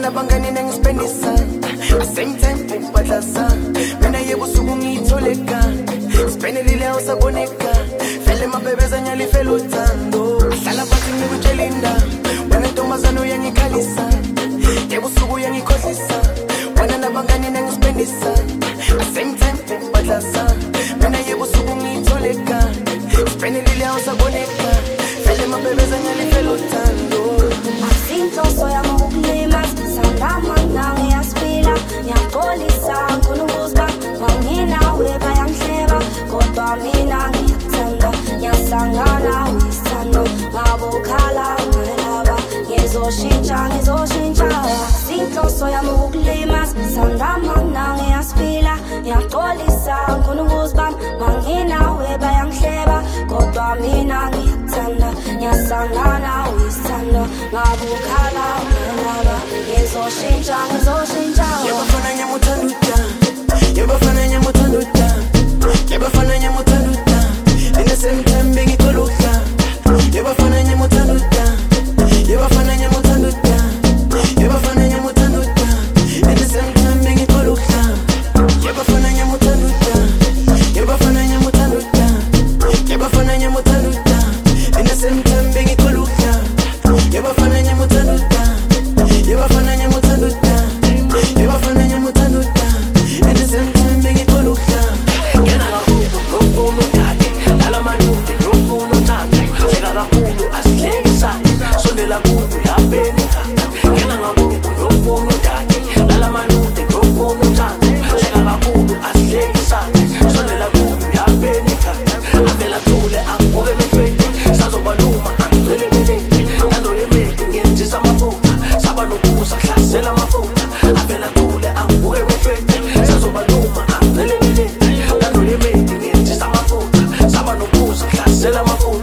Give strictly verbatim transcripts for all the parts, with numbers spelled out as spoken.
nabangani nangispendisa same time umphatlasa mina yebo suku ngitholeka spenelile awusaboneka fele mabebeza nyali fele uthando hlala phansi ngikutshela indaba wena ntombazana uyangikhalisa yebo suku uyangikhohlisa wena nabangani nangispendisa same time umphatlasa mina yebo suku ngitholeka spenelile awusaboneka fele mabebeza nyali fele uthando Asinhloso yami ukulima sandama ngiyaspila ngiyaxolisa ngifuna ukuzba wanginawe bayangihleba kodwa mina ngiyakuthanda ngiyasangana wisano ngabokhala ngalaba ngizoshintsha ngizoshintsha asinhloso yami ukulima sandama ngiyaspila ngiyaxolisa ngifuna ukuzba wanginawe bayangihleba kodwa mina ngiyakuthanda ngiyasangana wisano ngabukhala ngalaba ngizoshintsha ngizoshintsha yebafana nyamuthanduta yebafana nyamuthanduta yebafana nyamuthanduta in the same time bengikholukha yebafana nyamuthanduta yebafana nyamuthanduta yebafana nyamuthanduta in the same time bengikholukha yebafana nyamuthanduta yebafana nyamuthanduta yebafana nyamuthanduta in the same time bengikholukha yebafana nyamuthanduta yebafana nyamuthanduta yebafana nyamuthanduta in the same time bengikholukha yena kakhulu ngofuna uthathe lala manuti ngofuna uthathe sheka kakhulu asihlekisane sondela kude yapeni yena kakhulu ngofuna uthathe lala manuti ngofuna uthathe sheka kakhulu asihlekisane sondela kude yapeni avela thule akubuke befeti sazobaluma angicele ngaloyemeti ngenzisa amaphutha saba nokusa hlasela amaphutha avela thule akubuke befeti sazobaluma angicele ngaloyemeti ngenzisa amaphutha saba nokusa hlasela amaphutha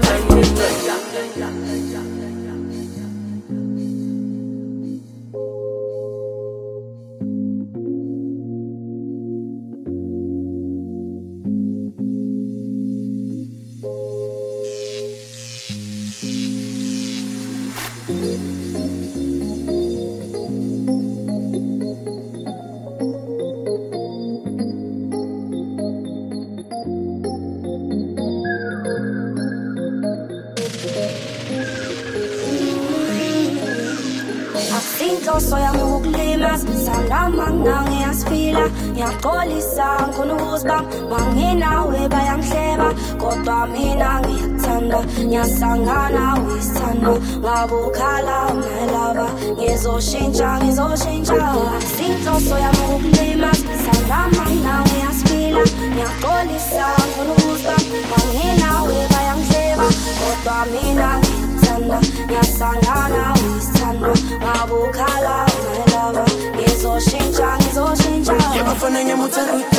Asinhloso yami ukulima sandama ngiyaspila ngiyaxolisa ngifuna ukuzba wanginawe bayangihleba kodwa mina ngiyakuthanda ngiyasangana wisano ngabukhala ngalaba ngizoshintsha ngizoshintsha asinhloso yami ukulima sandama ngiyaspila ngiyaxolisa ngifuna ukuzba wanginawe bayangihleba kodwa mina ngiyakuthanda ngiyasangana wisano ngabukhala ngalaba ngizoshintsha ngizoshintsha yebafana nyamuthanduta